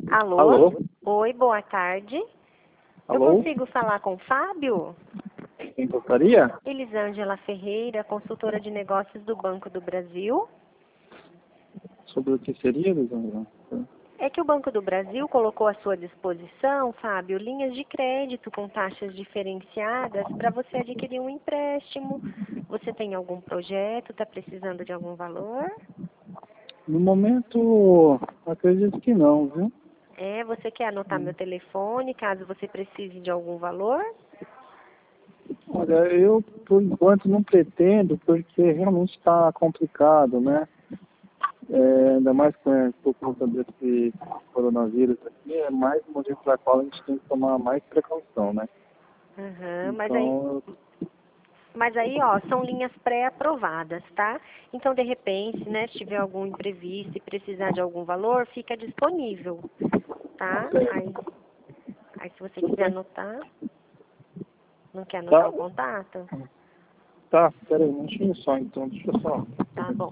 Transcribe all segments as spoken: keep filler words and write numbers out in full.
Alô? Alô? Oi, boa tarde. Alô? Eu consigo falar com o Fábio? Quem gostaria? Elisângela Ferreira, consultora de negócios do Banco do Brasil. Sobre o que seria, Lisandra? É que o Banco do Brasil colocou à sua disposição, Fábio, linhas de crédito com taxas diferenciadas para você adquirir um empréstimo. Você tem algum projeto? Está precisando de algum valor? No momento, acredito que não, viu? É, você quer anotar meu telefone, caso você precise de algum valor? Olha, eu, por enquanto, não pretendo, porque realmente está complicado, né? É, ainda mais com, por conta desse coronavírus aqui, é mais um motivo pela qual a gente tem que tomar mais precaução, né? Aham, mas aí, Então, mas aí, ó, são linhas pré-aprovadas, tá? Então, de repente, né, se tiver algum imprevisto e precisar de algum valor, fica disponível, tá? Aí, aí se você tudo quiser bem. anotar, não quer anotar Tá, o contato? tá, peraí, um minutinho só, então, deixa eu só... Tá bom.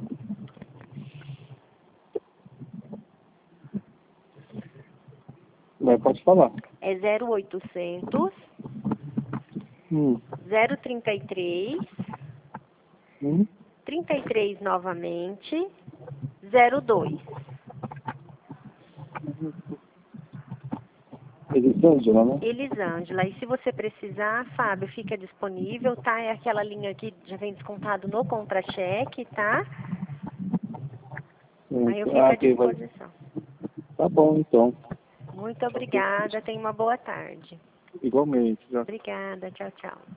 Vai, pode falar. É zero oitocentos, Hum, zero trinta e três, hum. trinta e três novamente, zero dois. Elisângela, né? Elisângela, e se você precisar, Fábio, fica disponível, tá? É aquela linha que já vem descontado no contra-cheque, tá? Aí eu fico Ah, à ok, vai. disposição. Tá bom, então. Muito obrigada, tenha uma boa tarde. Igualmente, já. Obrigada, tchau, tchau.